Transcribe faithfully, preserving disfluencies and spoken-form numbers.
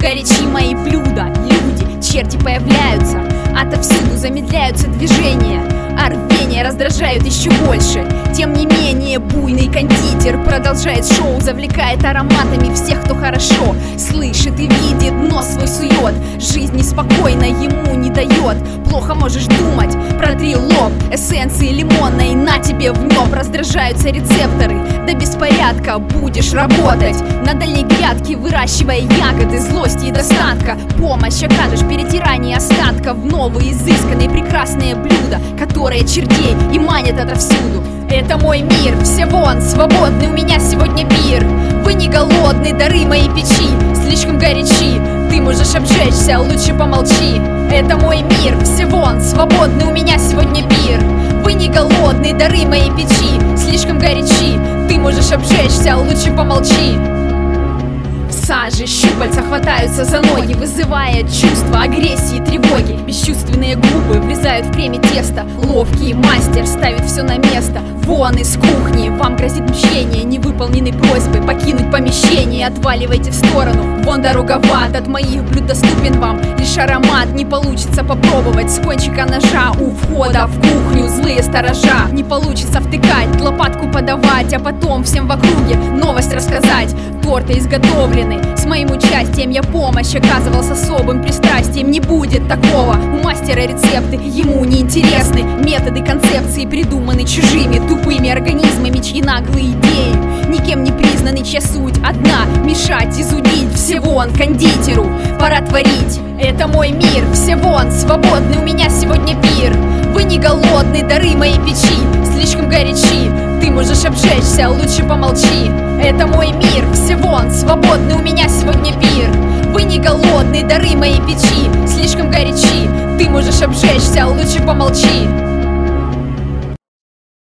горячи мои блюда. Люди, черти появляются, отовсюду замедляются движения, а рвения раздражают еще больше. Тем не менее, буйный кондитер продолжает шоу, завлекает ароматами всех, кто хорошо слышит и видит, нос свой сует. Жизнь неспокойно ему не дает. Плохо можешь думать, протри лоб эссенции лимонной, на тебе в нем раздражаются рецепторы. До беспорядка будешь работать на дальней грядке, выращивая ягоды злости и достатка. Помощь окажешь, перетирание остатков в новые изысканные прекрасные блюда, которые чертей и манят отовсюду. Это мой мир, все вон, свободный, у меня сегодня пир. Вы не голодны, дары моей печи слишком горячи, ты можешь обжечься, лучше помолчи. Это мой мир, все вон, свободный, у меня сегодня пир. Вы не голодны, дары моей печи слишком горячи, ты можешь обжечься, лучше помолчи. В саже щупальца хватаются за ноги, вызывая чувство агрессии и тревоги. Бесчувственные губы врезают в креме тесто, ловкий мастер ставит все на место. Вон из кухни, вам грозит мщение невыполненной просьбы покинуть помещение. Отваливайте в сторону, вон дорога в ад. От моих блюд доступен вам лишь аромат. Не получится попробовать с кончика ножа у входа в кухню злые сторожа. Не получится втыкать, лопатку подавать, а потом всем в округе новость рассказать. Торты изготовлены с моим участием, я помощь оказывал с особым пристрастием. Не будет такого, у мастера рецепты ему не интересны. Методы концепции придуманы чужими тупыми организмами, чьи наглые идеи никем не признаны, чья суть одна — мешать, изудить. Все вон, кондитеру пора творить. Это мой мир, все вон, свободный, у меня сегодня пир. Вы не голодны, дары моей печи слишком горячи, ты можешь обжечься, лучше помолчи. Это мой мир, все вон, свободный, у меня сегодня пир. Вы не голодны, дары моей печи слишком горячи, ты можешь обжечься, лучше помолчи.